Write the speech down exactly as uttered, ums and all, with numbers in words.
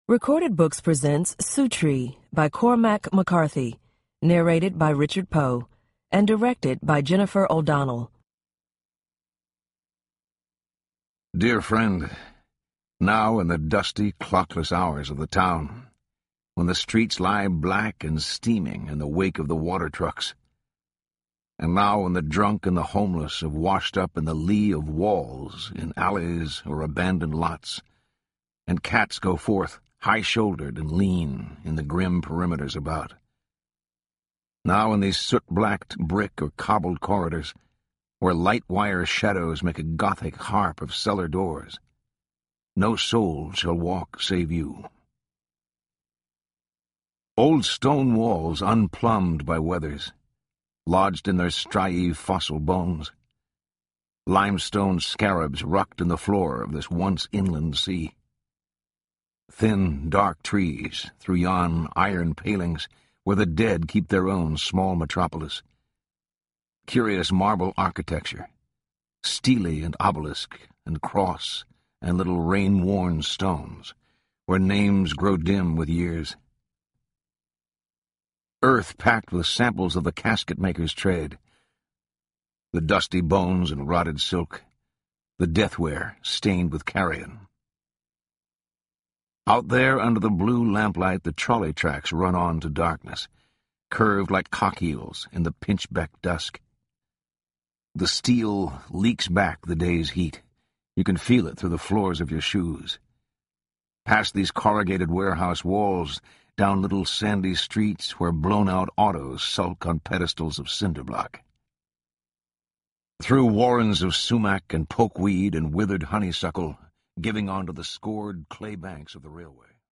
Recorded Books presents Suttree by Cormac McCarthy, narrated by Richard Poe, and directed by Jennifer O'Donnell. Dear friend, now in the dusty, clockless hours of the town, when the streets lie black and steaming in the wake of the water trucks, and now when the drunk and the homeless have washed up in the lee of walls, in alleys or abandoned lots, and cats go forth, high-shouldered and lean, in the grim perimeters about. Now in these soot-blacked brick or cobbled corridors, where light-wire shadows make a gothic harp of cellar doors, no soul shall walk save you. Old stone walls unplumbed by weathers, lodged in their striae fossil bones, limestone scarabs rucked in the floor of this once inland sea. Thin, dark trees through yon iron palings where the dead keep their own small metropolis. Curious marble architecture, stele and obelisk and cross and little rain-worn stones, where names grow dim with years. Earth packed with samples of the casket-maker's trade, the dusty bones and rotted silk, the deathware stained with carrion. Out there under the blue lamplight the trolley tracks run on to darkness, curved like cock-heels in the pinchbeck dusk. The steel leaks back the day's heat. You can feel it through the floors of your shoes. Past these corrugated warehouse walls, down little sandy streets where blown-out autos sulk on pedestals of cinder block. Through warrens of sumac and pokeweed and withered honeysuckle, giving onto the scored clay banks of the railway.